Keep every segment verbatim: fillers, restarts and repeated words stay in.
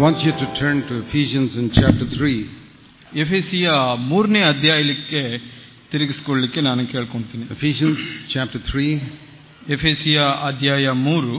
want you to turn to Ephesians in chapter three. ಎಫೆಸಿಯ ಮೂರನೇ ಅಧ್ಯಾಯಕ್ಕೆ ತಿರುಗಿಸಿಕೊಳ್ಳಲಿಕ್ಕೆ ನಾನು ಕೇಳ್ಕೊಂತೀನಿ. Ephesians chapter three. ಎಫೆಸಿಯ ಅಧ್ಯಾಯ ಮೂರು.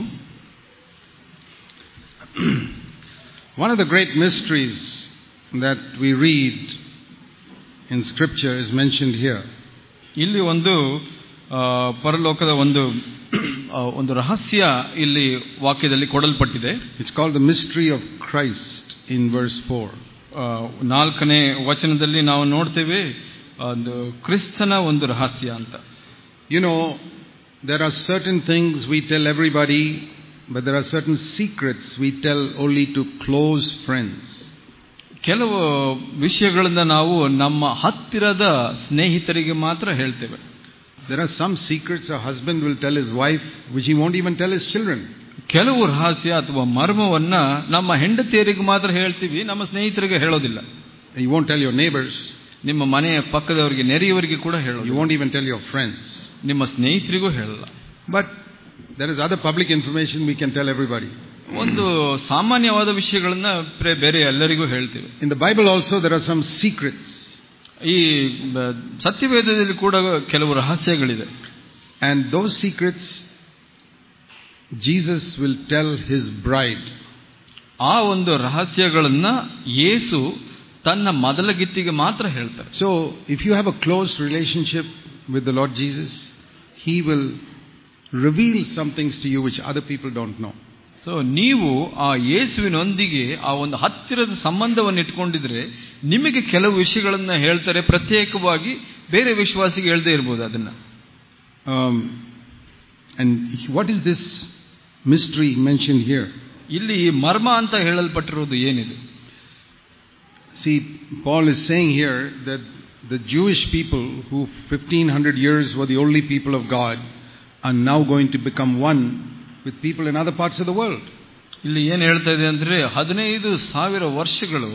One of the great mysteries that we read in scripture is mentioned here. ಇಲ್ಲಿ ಒಂದು ಪರಲೋಕದ ಒಂದು ಒಂದು ರಹಸ್ಯ ಇಲ್ಲಿ ವಾಕ್ಯದಲ್ಲಿ ಕೊಡಲ್ಪಟ್ಟಿದೆ. It's called the mystery of Christ in verse four. ನಾಲ್ಕನೇ ವಚನದಲ್ಲಿ ನಾವು ನೋಡ್ತೇವೆ ಒಂದು ಕ್ರಿಸ್ತನ ಒಂದು ರಹಸ್ಯ ಅಂತ. You know, there are certain things we tell everybody, but there are certain secrets we tell only to close friends. ಕೆಲವು ವಿಷಯಗಳಿಂದ ನಾವು ನಮ್ಮ ಹತ್ತಿರದ ಸ್ನೇಹಿತರಿಗೆ ಮಾತ್ರ ಹೇಳ್ತೇವೆ. There are some secrets a husband will tell his wife which he won't even tell his children. ಕೆಲವು ರಹಸ್ಯ ಅಥವಾ ಮರ್ಮವನ್ನ ನಮ್ಮ ಹೆಂಡತಿಯರಿಗೆ ಮಾತ್ರ ಹೇಳ್ತೀವಿ, ನಮ್ಮ ಸ್ನೇಹಿತರಿಗೆ ಹೇಳೋದಿಲ್ಲ. You won't tell your neighbors. ನಿಮ್ಮ ಮನೆಯ ಪಕ್ಕದವರಿಗೆ, ನೆರೆಯವರಿಗೆ ಕೂಡ ಹೇಳೋದು. You won't even tell your friends. ನಿಮ್ಮ ಸ್ನೇಹಿತರಿಗೂ ಹೇಳಲ್ಲ. But there is other public information we can tell everybody. ಒಂದು ಸಾಮಾನ್ಯವಾದ ವಿಷಯಗಳನ್ನ ಬೇರೆ ಎಲ್ಲರಿಗೂ ಹೇಳ್ತೇವೆ. In the Bible also there are some secrets. ಈ ಸತ್ಯವೇದದಲ್ಲಿ ಕೂಡ ಕೆಲವು ರಹಸ್ಯಗಳಿದೆ. And those secrets Jesus will tell his bride. ಆ ಒಂದು ರಹಸ್ಯಗಳನ್ನ ಯೇಸು ತನ್ನ ಮೊದಲ ಗಿತ್ತಿಗೆ ಮಾತ್ರ ಹೇಳ್ತಾರೆ. So if you have a close relationship with the Lord Jesus, he will reveal some things to you which other people don't know. So ನೀವು ಆ ಯೇಸುವಿನೊಂದಿಗೆ ಆ ಒಂದು ಹತ್ತಿರದ ಸಂಬಂಧವನ್ನು ಇಟ್ಕೊಂಡಿದ್ರೆ ನಿಮಗೆ ಕೆಲವು ವಿಷಯಗಳನ್ನ ಹೇಳ್ತಾರೆ, ಪ್ರತ್ಯೇಕವಾಗಿ ಬೇರೆ ವಿಶ್ವಾಸಿಗೆ ಹೇಳದೇ ಇರಬಹುದು ಅದನ್ನ. Um, and what is this mystery mentioned here? ಇಲ್ಲಿ ಮರ್ಮ ಅಂತ ಹೇಳಲ್ಪಟ್ಟಿರೋದು ಏನಿದೆ? See, Paul is saying here that the Jewish people who fifteen hundred years were the only people of God are now going to become one with people in other parts of the world. ಇಲ್ಲಿ ಏನು ಹೇಳ್ತಾ ಇದೆ ಅಂದ್ರೆ ಹದಿನೈದು ಸಾವಿರ ವರ್ಷಗಳು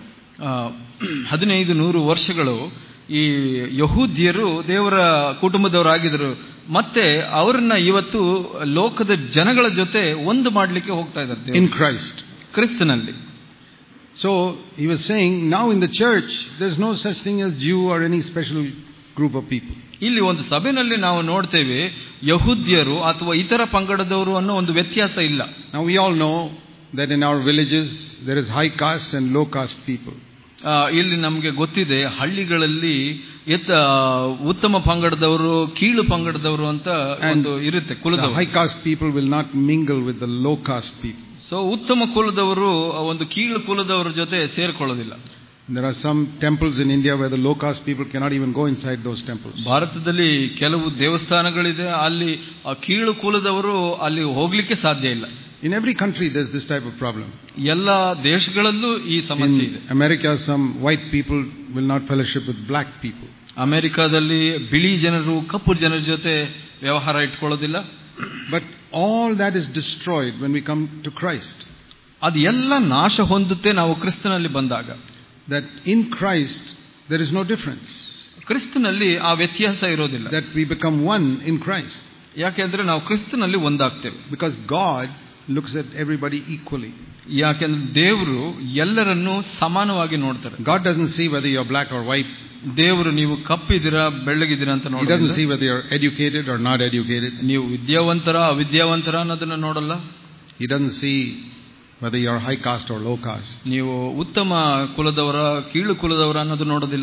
ಹದಿನೈದು ನೂರು ವರ್ಷಗಳು ಈ ಯಹೂದ್ಯರು ದೇವರ ಕುಟುಂಬದವರಾಗಿದ್ದರು, ಮತ್ತೆ ಅವರನ್ನ ಇವತ್ತು ಲೋಕದ ಜನಗಳ ಜೊತೆ ಒಂದು ಮಾಡಲಿಕ್ಕೆ ಹೋಗ್ತಾ ಇದ್ದಾರೆ in Christ, ಕ್ರಿಸ್ತನಲ್ಲಿ. So he was saying now in the church there's no such thing as Jew or any special group of people. ಇಲ್ಲಿ ಒಂದು ಸಭೆಯಲ್ಲಿ ನಾವು ನೋಡ್ತೇವೆ ಯಹೂದ್ಯರು ಅಥವಾ ಇತರ ಪಂಗಡದವರು ಅನ್ನೋ ಒಂದು ವ್ಯತ್ಯಾಸ ಇಲ್ಲ. Now we all know that in our villages there is high caste and low caste people. ಇಲ್ಲಿ ನಮಗೆ ಗೊತ್ತಿದೆ ಹಳ್ಳಿಗಳಲ್ಲಿ ಎತ್ತ ಉತ್ತಮ ಪಂಗಡದವರು, ಕೀಳು ಪಂಗಡದವರು ಅಂತ ಒಂದು ಇರುತ್ತೆ ಕುಲದವರು. High caste people will not mingle with the low caste people. So ಉತ್ತಮ ಕುಲದವರು ಒಂದು ಕೀಳು ಕುಲದವರ ಜೊತೆ ಸೇರ್ಕೊಳ್ಳೋದಿಲ್ಲ. There are some temples in India where the low caste people cannot even go inside those temples. ಭಾರತದಲ್ಲಿ ಕೆಲವು ದೇವಸ್ಥಾನಗಳಿದೆ, ಅಲ್ಲಿ ಕೀಳು ಕುಲದವರು ಅಲ್ಲಿ ಹೋಗ್ಲಿಕ್ಕೆ ಸಾಧ್ಯ ಇಲ್ಲ. In every country there's this type of problem. ಎಲ್ಲ ದೇಶಗಳಲ್ಲೂ ಈ ಸಮಸ್ಯೆ ಇದೆ. In America some white people will not fellowship with black people. ಅಮೆರಿಕಾದಲ್ಲಿ ಬಿಳಿ ಜನರು ಕಪ್ಪು ಜನರ ಜೊತೆ ವ್ಯವಹಾರ ಇಟ್ಕೊಳ್ಳೋದಿಲ್ಲ. But all that is destroyed when we come to Christ. ಅದು ಎಲ್ಲ ನಾಶ ಹೊಂದುತ್ತೆ ನಾವು ಕ್ರಿಸ್ತನಲ್ಲಿ ಬಂದಾಗ. That in Christ there is no difference. ಕ್ರಿಸ್ತನಲ್ಲಿ ಆ ವ್ಯತ್ಯಾಸ ಇರೋದಿಲ್ಲ. That we become one in Christ. ಯಾಕೆಂದ್ರೆ ನಾವು ಕ್ರಿಸ್ತನಲ್ಲಿ ಒಂದಾಗ್ತೇವೆ. Because God looks at everybody equally. ಯಾಕೆಂದ್ರೆ ದೇವರು ಎಲ್ಲರನ್ನೂ ಸಮಾನವಾಗಿ ನೋಡ್ತಾರೆ. God doesn't see whether you're black or white. ದೇವರು ನೀವು ಕಪ್ಪಿದ್ದೀರಾ ಬೆಳ್ಳಗಿದ್ದೀರಾ ಅಂತ ನೋಡಲ್ಲ. He doesn't see whether you're educated or not educated. ನೀವು ವಿದ್ಯಾವಂತರ ಅವಿದ್ಯಾವಂತರ ಅನ್ನೋದನ್ನ ನೋಡಲ್ಲ. He doesn't see whether you are high caste or low caste. ನೀವು ಉತ್ತಮ ಕುಲದವರ ಕೀಳು ಕುಲದವರ ಅನ್ನೋದು ನೋಡೋದಿಲ್ಲ.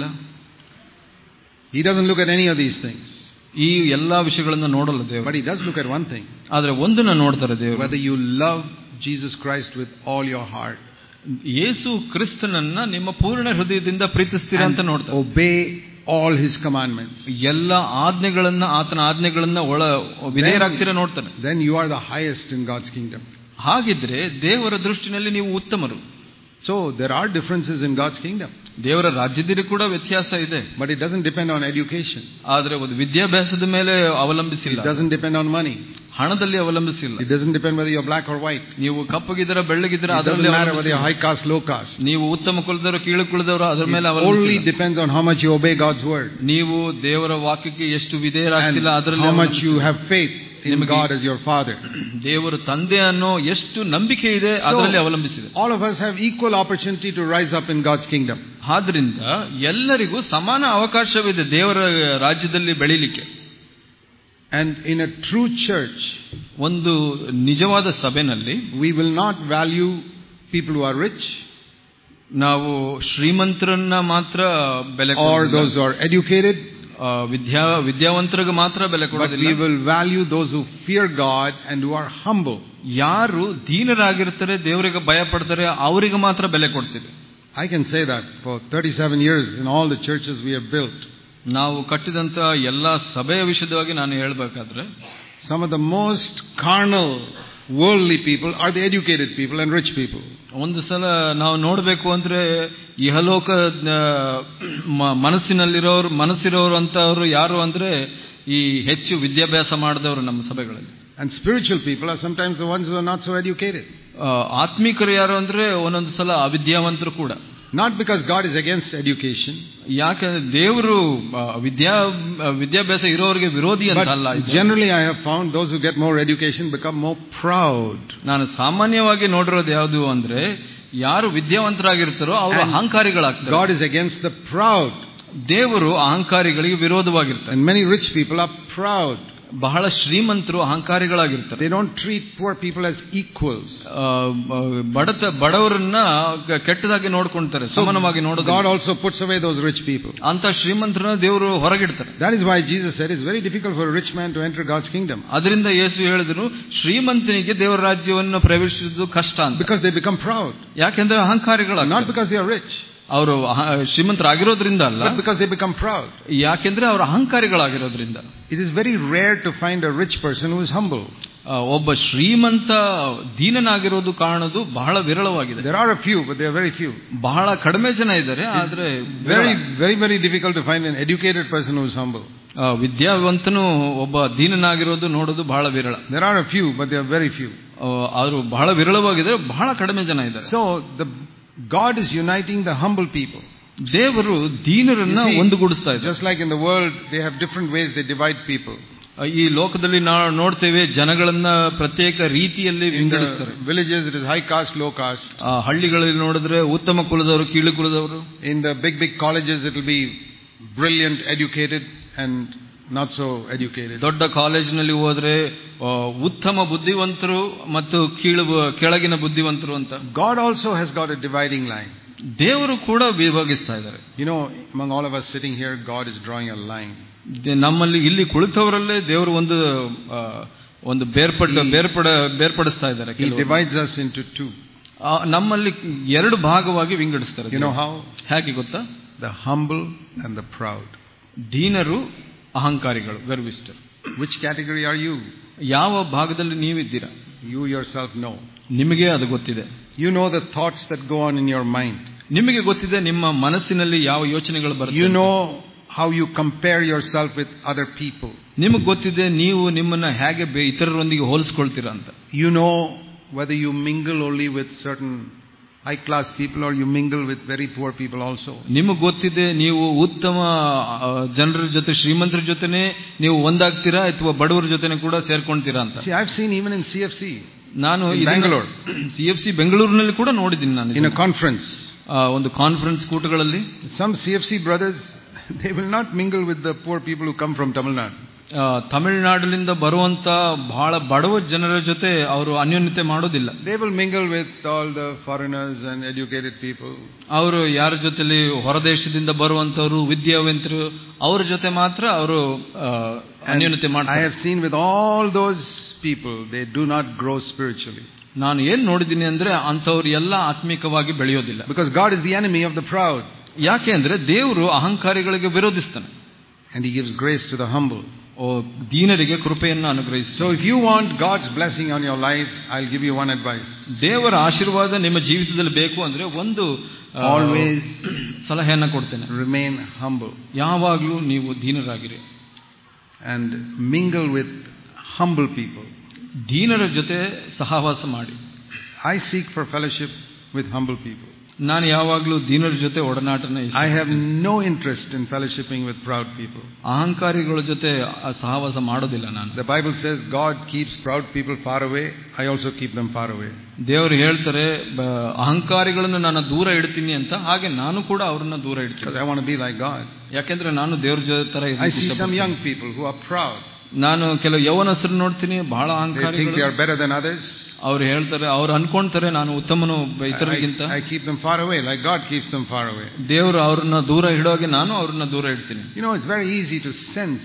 He doesn't look at any of these things. ಈ ಎಲ್ಲಾ ವಿಷಯಗಳನ್ನು ನೋಡಲ್ಲ ದೇವರು. But he does look at one thing. ಆದರೆ ಒಂದನ್ನ ನೋಡ್ತಾರೆ ದೇವರು. Whether you love Jesus Christ with all your heart. ಯೇಸು ಕ್ರಿಸ್ತನನ್ನ ನಿಮ್ಮ ಪೂರ್ಣ ಹೃದಯದಿಂದ ಪ್ರೀತಿಸ್ತೀರಾ ಅಂತ ನೋಡ್ತಾರೆ. Obey all his commandments. ಎಲ್ಲ ಆಜ್ಞೆಗಳನ್ನ, ಆತನ ಆಜ್ಞೆಗಳನ್ನ ಒಳ ವಿಧೇಯರಾಗ್ತೀರಾ ನೋಡ್ತಾನೆ. Then you are the highest in God's kingdom. ಹಾಗಿದ್ರೆ ದೇವರ ದೃಷ್ಟಿನಲ್ಲಿ ನೀವು ಉತ್ತಮರು. So there are differences in God's kingdom. ದೇವರ ರಾಜ್ಯದಲ್ಲಿ ಕೂಡ ವ್ಯತ್ಯಾಸ ಇದೆ. But it doesn't depend on education. ಆದರೆ ಒಂದು ವಿದ್ಯಾಭ್ಯಾಸದ ಮೇಲೆ ಅವಲಂಬಿಸಿಲ್ಲ. It doesn't depend on money. ಹಣದಲ್ಲಿ ಅವಲಂಬಿಸಿಲ್ಲ. It doesn't depend whether you're black or white. ನೀವು ಕಪ್ಪಗಿದ್ದೀರಾ ಬೆಳ್ಳಗಿದ್ದೀರಾ It ಅದರಲ್ಲಿ doesn't matter whether you're high caste, low caste. ನೀವು ಉತ್ತಮ ಕುಲದವರು ಕೀಳು ಕುಲದವರು ಅದರ ಮೇಲೆ It only depends on how much you obey God's word. ನೀವು ದೇವರ ವಾಕ್ಯಕ್ಕೆ ಎಷ್ಟು ವಿಧೇಯರಾಗ್ತಿಲ್ಲ ಅದರಲ್ಲಿ how much you have faith in God as your father. ದೇವರು ತಂದೆ ಅನ್ನೋ ಎಷ್ಟು ನಂಬಿಕೆ ಇದೆ ಅದರಲ್ಲಿ ಅವಲಂಬಿಸಿದೆ. All of us have equal opportunity to rise up in God's kingdom. ಆದ್ರಿಂದ ಎಲ್ಲರಿಗೂ ಸಮಾನ ಅವಕಾಶವಿದೆ ದೇವರ ರಾಜ್ಯದಲ್ಲಿ ಬೆಳೀಲಿಕ್ಕೆ. And in a true church, ಒಂದು ನಿಜವಾದ ಸಭೆಯಲ್ಲಿ we will not value people who are rich, ನಾವು ಶ್ರೀಮಂತರನ್ನ ಮಾತ್ರ ಬೆಲೆ or those who are educated, ವಿದ್ಯಾ ವಿದ್ಯಾವಂತರಿಗೆ ಮಾತ್ರ ಬೆಲೆ ಕೊಡೋದಿಲ್ಲ. we will value those who fear God and who are humble. ಯಾರು ದೀನರಾಗಿರ್ತಾರೆ ದೇವರಿಗೆ ಭಯ ಪಡ್ತಾರೆ ಅವರಿಗೆ ಮಾತ್ರ ಬೆಲೆ ಕೊಡ್ತೀವಿ. I can say that for thirty-seven years in all the churches we have built, ನಾವು ಕಟ್ಟಿದಂತ ಎಲ್ಲಾ ಸಭೆಯ ವಿಷಯವಾಗಿ ನಾನು ಹೇಳಬೇಕಾದ್ರೆ some of the most carnal worldly people are the educated people and rich people. ಒಂದು ಸಲ ನಾವು ನೋಡಬೇಕು ಅಂದ್ರೆ ಇಹಲೋಕ ಮನಸ್ಸಿನಲ್ಲಿರೋರು ಮನಸ್ಸಿರೋರು ಅಂತವರು ಯಾರು ಅಂದ್ರೆ ಈ ಹೆಚ್ಚು ವಿದ್ಯಾಭ್ಯಾಸ ಮಾಡಿದವರು ನಮ್ಮ ಸಭೆಗಳಲ್ಲಿ. And spiritual people are sometimes the ones who are not so educated. ಆತ್ಮಿಕರು ಯಾರು ಅಂದ್ರೆ ಒಂದೊಂದು ಸಲ ಅವಿದ್ಯಾವಂತರು ಕೂಡ. Not because God is against education. ಯಾಕಂದ್ರೆ ದೇವರು ವಿದ್ಯಾ ವಿದ್ಯಾಭ್ಯಾಸ ಇರೋರಿಗೆ ವಿರೋಧಿ ಅಂತ ಅಲ್ಲ. Generally I have found those who get more education become more proud. ನಾನು ಸಾಮಾನ್ಯವಾಗಿ ನೋಡಿರೋದು ಯಾವುದು ಅಂದ್ರೆ ಯಾರು ವಿದ್ಯಾವಂತರಾಗಿರ್ತಾರೋ ಅವರು ಅಹಂಕಾರಿಗಳಾಗ್ತಾರೆ. God is against the proud. ದೇವರು ಅಹಂಕಾರಿಗಳಿಗೆ ವಿರೋಧವಾಗಿರ್ತಾರೆ. And many rich people are proud. ಬಹಳ ಶ್ರೀಮಂತರು ಅಹಂಕಾರಿಗಳಾಗಿರ್ತಾರೆ. They don't treat poor people as equals. ಬಡತ ಬಡವರನ್ನ ಕೆಟ್ಟದಾಗಿ ನೋಡ್ಕೊಂತಾರೆ, ಸಮಾನವಾಗಿ ನೋಡೋದು. God also puts away those rich people. ಅಂತ ಶ್ರೀಮಂತರನ್ನ ದೇವರು ಹೊರಗಿಡ್ತಾರೆ. That is why Jesus said it's very difficult for a rich man to enter God's kingdom. ಅದರಿಂದ ಯೇಸು ಹೇಳಿದ್ರು ಶ್ರೀಮಂತನಿಗೆ ದೇವರ ರಾಜ್ಯವನ್ನು ಪ್ರವೇಶಿಸುವುದು ಕಷ್ಟ ಅಂತ. Because they become proud. ಯಾಕೆಂದ್ರೆ ಅಹಂಕಾರಿಗಳಾಗ್ತಾರೆ. Not because they are rich. ಅವರು ಶ್ರೀಮಂತರಾಗಿರೋದ್ರಿಂದ ಅಲ್ಲ, but because they become proud. ಯಾಕೆಂದ್ರೆ ಅವರು ಅಹಂಕಾರಿಗಳಾಗಿರೋದ್ರಿಂದ. It is very rare to find a rich person who is humble. ಒಬ್ಬ ಶ್ರೀಮಂತ ದೀನನಾಗಿರೋದು ಕಾಣೋದು ಬಹಳ ವಿರಳವಾಗಿದೆ. There are a few, but they are very few. ಬಹಳ ಕಡಿಮೆ ಜನ ಇದ್ದಾರೆ, ಆದ್ರೆ very very very difficult to find an educated person who is humble. ವಿದ್ಯಾವಂತನು ಒಬ್ಬ ದೀನನಾಗಿರೋದು ನೋಡೋದು ಬಹಳ ವಿರಳ. There are a few, but they are very few. ಆದ್ರೂ ಬಹಳ ವಿರಳವಾಗಿದೆ, ಬಹಳ ಕಡಿಮೆ ಜನ ಇದ್ದಾರೆ. So the God is uniting the humble people. ದೇವರು ದೀನರನ್ನ ಒಂದುಗೂಡಿಸ್ತಾ ಇದ್ದಾರೆ. Just like in the world they have different ways they divide people. ಈ ಲೋಕದಲ್ಲಿ ನಾವು ನೋಡ್ತೇವೆ ಜನಗಳನ್ನ ಪ್ರತ್ಯೇಕ ರೀತಿಯಲ್ಲಿ ವಿಂಗಡಿಸ್ತಾರೆ. Villages it is high caste, low caste. ಹಳ್ಳಿಗಳಲ್ಲಿ ನೋಡಿದ್ರೆ ಉತ್ತಮ ಕುಲದವರು, ಕೀಳು ಕುಲದವರು. In the big big colleges it will be brilliant, educated and not so educated. ದೊಡ್ಡ ಕಾಲೇಜಿನಲ್ಲಿ ಹೋದ್ರೆ ಉತ್ತಮ ಬುದ್ಧಿವಂತರು ಮತ್ತು ಕೀಳು ಕೆಳಗಿನ ಬುದ್ಧಿವಂತರು ಅಂತ. God also has got a dividing line. ದೇವರು ಕೂಡ ವಿಭಾಗಿಸ್ತಾ ಇದ್ದಾರೆ. You know, among all of us sitting here, God is drawing a line. ನಮ್ಮಲ್ಲಿ ಇಲ್ಲಿ ಕುಳಿತವರಲ್ಲೇ ದೇವರು ಒಂದು ಒಂದು ಬೇರ್ಪಟ್ಟ ಬೇರ್ಪಡ ಬೇರ್ಪಡಿಸ್ತಾ ಇದ್ದಾರೆ. He divides us into two. ನಮ್ಮಲ್ಲಿ ಎರಡು ಭಾಗವಾಗಿ ವಿಂಗಡಿಸ್ತಾರೆ. You know how? ಹೇಗೆ ಗೊತ್ತಾ? The humble and the proud. ದೀನರು, ಅಹಂಕಾರಿಗಳು, ಗರ್ವಿಷ್ಠರು. Which category are you? ಯಾವ ಭಾಗದಲ್ಲಿ ನೀವಿದ್ದೀರಾ? You yourself know. ನಿಮಗೆ ಅದು ಗೊತ್ತಿದೆ. You know the thoughts that go on in your mind. ನಿಮಗೆ ಗೊತ್ತಿದೆ ನಿಮ್ಮ ಮನಸ್ಸಿನಲ್ಲಿ ಯಾವ ಯೋಚನೆಗಳು ಬರುತ್ತೆ. You know how you compare yourself with other people. ನಿಮಗೆ ಗೊತ್ತಿದೆ ನೀವು ನಿಮ್ಮನ್ನ ಹೇಗೆ ಇತರರೊಂದಿಗೆ ಹೋಲಿಸಿಕೊಳ್ತೀರಾ ಅಂತ. You know whether you mingle only with certain high class people or you mingle with very poor people also. ನಿಮಗೆ ಗೊತ್ತಿದೆ ನೀವು ಉತ್ತಮ ಜನರ ಜೊತೆ, ಶ್ರೀಮಂತರ ಜೊತೆನೆ ನೀವು ಒಂದಾಗ್ತೀರಾ ಅಥವಾ ಬಡವರ ಜೊತೆನೆ ಕೂಡ ಸೇರ್ಕೊಂತೀರಾ ಅಂತ. See, I've seen even in C F C. ನಾನು ಬೆಂಗಳೂರು ಸಿ ಎಫ್ ಸಿ ಬೆಂಗಳೂರಿನಲ್ಲಿ ಕೂಡ ನೋಡಿದ್ದೀನಿ ನಾನು. In a conference, ಒಂದು ಕಾನ್ಫರೆನ್ಸ್ ಕೂಟಗಳಲ್ಲಿ some C F C brothers, they will not mingle with the poor people who come from Tamil Nadu. ತಮಿಳುನಾಡಿನಿಂದ ಬರುವಂತ ಬಹಳ ಬಡವ ಜನರ ಜೊತೆ ಅವರು ಅನ್ಯೋನ್ಯತೆ ಮಾಡೋದಿಲ್ಲ. They will mingle with all the foreigners and educated people. ಅವರು ಯಾರ ಜೊತೆಲಿ ಹೊರದೇಶದಿಂದ ಬರುವಂತವರು, ವಿದ್ಯಾವಂತರು, ಅವರ ಜೊತೆ ಮಾತ್ರ ಅವರು ಅನ್ಯೋನ್ಯತೆ ಮಾಡ್ತಾರೆ. I have seen with all those people, they do not grow spiritually. ನಾನು ಏನ್ ನೋಡಿದ್ದೀನಿ ಅಂದ್ರೆ ಅಂತವ್ರು ಎಲ್ಲ ಆತ್ಮಿಕವಾಗಿ ಬೆಳೆಯೋದಿಲ್ಲ. Because God is the enemy of the proud. ಯಾಕೆ ಅಂದ್ರೆ ದೇವರು ಅಹಂಕಾರಿಗಳಿಗೆ ವಿರೋಧಿಸ್ತಾನೆ. And he gives grace to the humble. ದೀನರಿಗೆ ಕೃಪೆಯನ್ನು ಅನುಗ್ರಹಿಸಿ. So if you want God's blessing on your life, I'll give you one advice. ದೇವರ ಆಶೀರ್ವಾದ ನಿಮ್ಮ ಜೀವಿತದಲ್ಲಿ ಬೇಕು ಅಂದ್ರೆ ಒಂದು always ಸಲಹೆಯನ್ನು ಕೊಡ್ತೇನೆ. Remain humble. ಯಾವಾಗಲೂ ನೀವು ದೀನರಾಗಿರಿ. And mingle with humble people. ದೀನರ ಜೊತೆ ಸಹವಾಸ ಮಾಡಿ. I seek for fellowship with humble people. ನಾನು ಯಾವಾಗಲೂ ದೀನರ ಜೊತೆ ಒಡನಾಟನ. I have no interest in fellowshipping with proud people. ಅಹಂಕಾರಿಗಳ ಜೊತೆ ಸಹವಾಸ ಮಾಡೋದಿಲ್ಲ ನಾನು. The Bible says God keeps proud people far away. I also keep them far away. ದೇವರು ಹೇಳ್ತಾರೆ ಅಹಂಕಾರಿಗಳನ್ನು ನಾನು ದೂರ ಇಡ್ತೀನಿ ಅಂತ, ಹಾಗೆ ನಾನು ಕೂಡ ಅವರನ್ನ ದೂರ ಇಡ್ತೀನಿ. Because I want to be like God. ಯಾಕೆಂದ್ರೆ ನಾನು ದೇವರ ಜೊತೆ ತರ I see some young people who are proud. ನಾನು ಕೆಲವು ಯೌವನಸ್ಥರು ನೋಡ್ತೀನಿ ಬಹಳ ಅಹಂಕಾರಿಗಳು. They think they are better than others. ಅವರು ಹೇಳ್ತಾರೆ, ಅವರು ಅನ್ಕೊಂತಾರೆ ನಾನು ಉತ್ತಮನು ಇತರರಿಗಿಂತ. I keep them far away like God keeps them far away. ದೇವರು ಅವರನ್ನ ದೂರ ಇಡೋಗೆ ನಾನು ಅವರನ್ನ ದೂರ ಇಡ್ತೀನಿ. You know, it's very easy to sense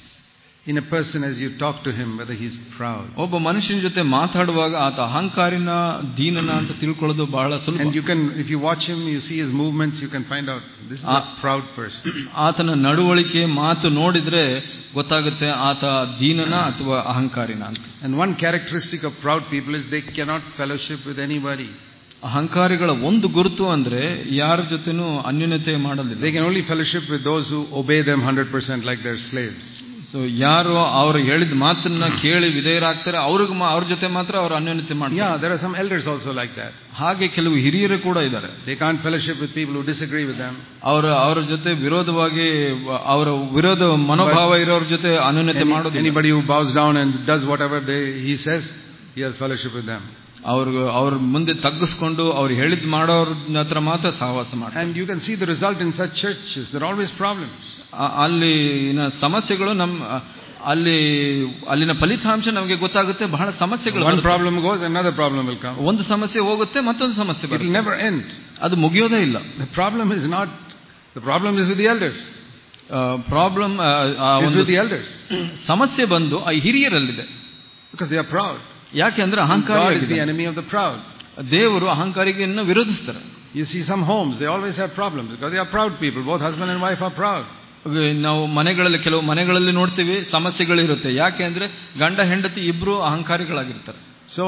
in a person as you talk to him whether he is proud. ಒಬ್ಬ ಮನುಷ್ಯನ ಜೊತೆ ಮಾತಾಡುವಾಗ ಆತ ಅಹಂಕಾರಿನ ದೀನನ ಅಂತ ತಿಳ್ಕೊಳ್ಳೋದು ಬಹಳ ಸುಲಭ. And you can, if you watch him, you see his movements, you can find out this is a proud person. ಆತನ ನಡವಳಿಕೆ ಮಾತು ನೋಡಿದ್ರೆ ಗೊತ್ತಾಗುತ್ತೆ ಆತ ದೀನನ ಅಥವಾ ಅಹಂಕಾರಿನ ಅಂತ. And one characteristic of proud people is they cannot fellowship with anybody. ಅಹಂಕಾರಿಗಳ ಒಂದು ಗುರುತು ಅಂದ್ರೆ ಯಾರ ಜೊತೆನೂ ಅನ್ಯೋನ್ಯತೆ ಮಾಡೋದಿಲ್ಲ. They can only fellowship with those who obey them one hundred percent like their slaves. So ಯಾರು ಅವರು ಹೇಳಿದ ಮಾತನ್ನ ಕೇಳಿ ವಿಧೇಯರಾಗ್ತಾರೆ ಅವ್ರಿಗೆ ಅವ್ರ ಜೊತೆ ಮಾತ್ರ ಅವರು ಅನ್ಯೋನ್ಯತೆ ಮಾಡ್ತಾರೆ. Yeah, there are some elders also like that. ಹಾಗೆ ಕೆಲವು ಹಿರಿಯರು ಕೂಡ ಇದ್ದಾರೆ. They can't fellowship with people who disagree with them. ಅವರ ಅವರ ಜೊತೆ ವಿರೋಧವಾಗಿ ಅವರ ವಿರೋಧ ಮನೋಭಾವ ಇರೋರ ಜೊತೆ ಅನ್ಯೋನ್ಯತೆ ಮಾಡೋದಿಲ್ಲ. Anybody who bows down and does whatever they he says, he has fellowship with them. ಅವ್ರಿಗೆ ಅವ್ರ ಮುಂದೆ ತಗ್ಗಿಸ್ಕೊಂಡು ಅವ್ರು ಹೇಳಿದ್ ಮಾಡೋರ ಹತ್ರ ಮಾತ್ರ ಸಹವಾಸ ಮಾಡ್ತಾರೆ. And you can see the result in such churches. There are always problems. ಅಲ್ಲಿನ ಸಮಸ್ಯೆಗಳು ನಮ್ಮ ಅಲ್ಲಿ ಅಲ್ಲಿನ ಫಲಿತಾಂಶ ನಮಗೆ ಗೊತ್ತಾಗುತ್ತೆ. ಬಹಳ ಸಮಸ್ಯೆಗಳು. One problem goes, another problem will come. ಒಂದು ಸಮಸ್ಯೆ ಹೋಗುತ್ತೆ, ಮತ್ತೊಂದು ಸಮಸ್ಯೆ ಬರುತ್ತೆ. It will never end. ಅದು ಮುಗಿಯೋದೇ ಇಲ್ಲ. The problem is not the problem is with the elders. Problem is with the elders. ಸಮಸ್ಯೆ ಬಂದು ಆ ಹಿರಿಯರಲ್ಲಿದೆ. Because they are proud. ಯಾಕೆಂದ್ರೆ ಅಹಂಕಾರಿ. God is the enemy of the proud. ದೇವರು ಅಹಂಕಾರಿಯನ್ನು ವಿರೋಧಿಸ್ತಾರೆ. You see some homes, they always have problems because they are proud people. Both husband and wife are proud. ನಾವು ಮನೆಗಳಲ್ಲಿ ಕೆಲವು ಮನೆಗಳಲ್ಲಿ ನೋಡ್ತೀವಿ ಸಮಸ್ಯೆಗಳಿರುತ್ತೆ. ಯಾಕೆ ಅಂದ್ರೆ ಗಂಡ ಹೆಂಡತಿ ಇಬ್ರು ಅಹಂಕಾರಿಗಳಾಗಿರ್ತಾರೆ. So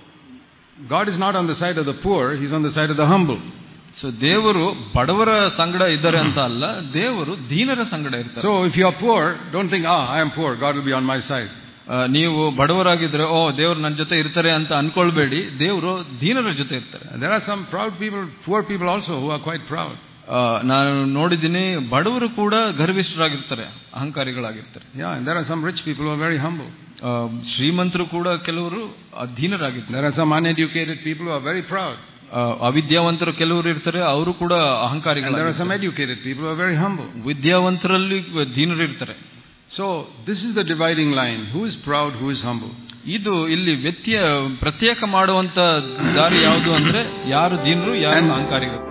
God is not on the side of the poor, he is on the side of the humble. So ದೇವರು ಬಡವರ ಸಂಗಡ ಇದ್ದಾರೆ ಅಂತ ಅಲ್ಲ, ದೇವರು ದೀನರ ಸಂಗಡ ಇರ್ತಾರೆ. So if you are poor, don't think, ah, I am poor, God will be on my side. ನೀವು ಬಡವರಾಗಿದ್ರೆ ಓ ದೇವರು ನನ್ನ ಜೊತೆ ಇರ್ತಾರೆ ಅಂತ ಅನ್ಕೊಳ್ಬೇಡಿ, ದೇವರು ದೀನರ ಜೊತೆ ಇರ್ತಾರೆ. There are some proud people, poor people also who are quite proud. ನಾನು ನೋಡಿದ್ದೀನಿ ಬಡವರು ಕೂಡ ಗರ್ವಿಷ್ಠರಾಗಿರ್ತಾರೆ, ಅಹಂಕಾರಿಗಳಾಗಿರ್ತಾರೆ. Yeah, and there are some rich people who are very humble. ಶ್ರೀಮಂತರು ಕೂಡ ಕೆಲವರು ಅಧೀನರಾಗಿರ್ತಾರೆ. There are some uneducated people who are very proud. ಅವಿದ್ಯಾವಂತರು ಕೆಲವರು ಇರ್ತಾರೆ, ಅವರು ಕೂಡ ಅಹಂಕಾರಿಗಳು. There are some educated people who are very humble. ವಿದ್ಯಾವಂತರಲ್ಲಿ ದೀನರು ಇರ್ತಾರೆ. So this is the dividing line. Who is proud, who is humble? ಇದು ಇಲ್ಲಿ ವ್ಯತ್ಯ ಪ್ರತ್ಯೇಕ ಮಾಡುವಂತ ದಾರಿ ಯಾವುದು ಅಂದ್ರೆ ಯಾರು ದೀನರು ಯಾರು ಅಹಂಕಾರಿಗಳು.